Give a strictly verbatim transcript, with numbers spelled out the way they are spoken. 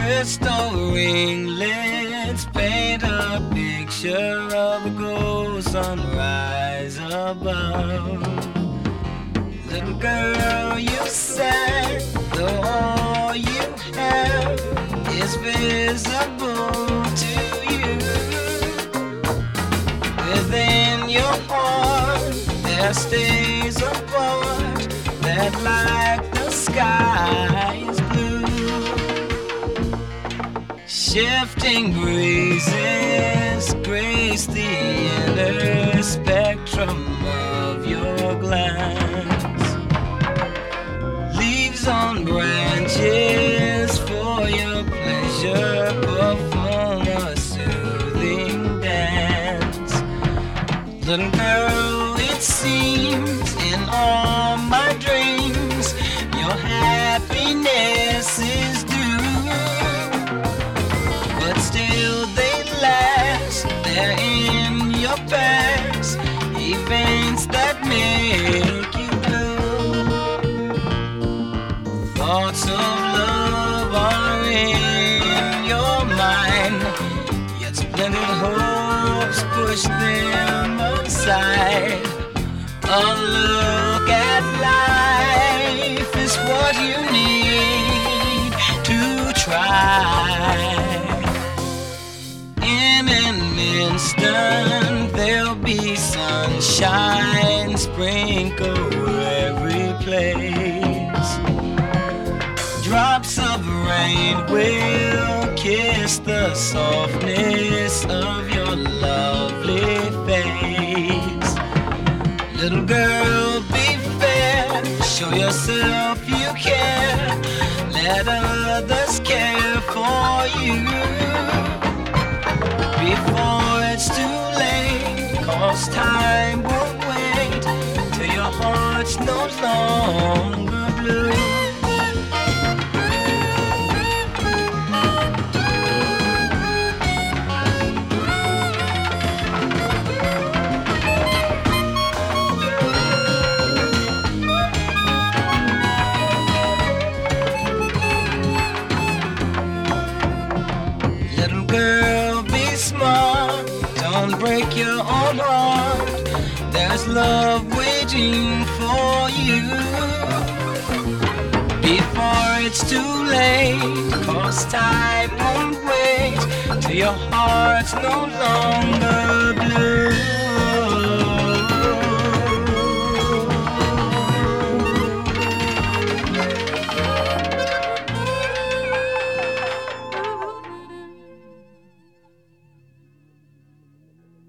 crystal ringlets paint a picture of a gold sunrise above. Little girl, you said though all you have is visible to you. Within your heart there stays a part that like the sky is blue. Shifting breezes grace the inner spectrum of your glance. Leaves on branches for your pleasure perform a soothing dance. Little girl, it seems in all my dreams your happiness is due, but still they last. They're in your past, events that make you blue. Thoughts of love are in your mind, yet splendid hopes push them aside. A look at life is what you need to try. In an instant there'll be sunshine sprinkle every place. Drops of rain will kiss the softness of your lovely face. Little girl, be fair, show yourself you care. Let others care for you before it's too late, 'cause time won't wait till your heart's no longer blue. Girl, be smart, don't break your own heart. There's love waiting for you before it's too late, 'cause time won't wait till your heart's no longer blue.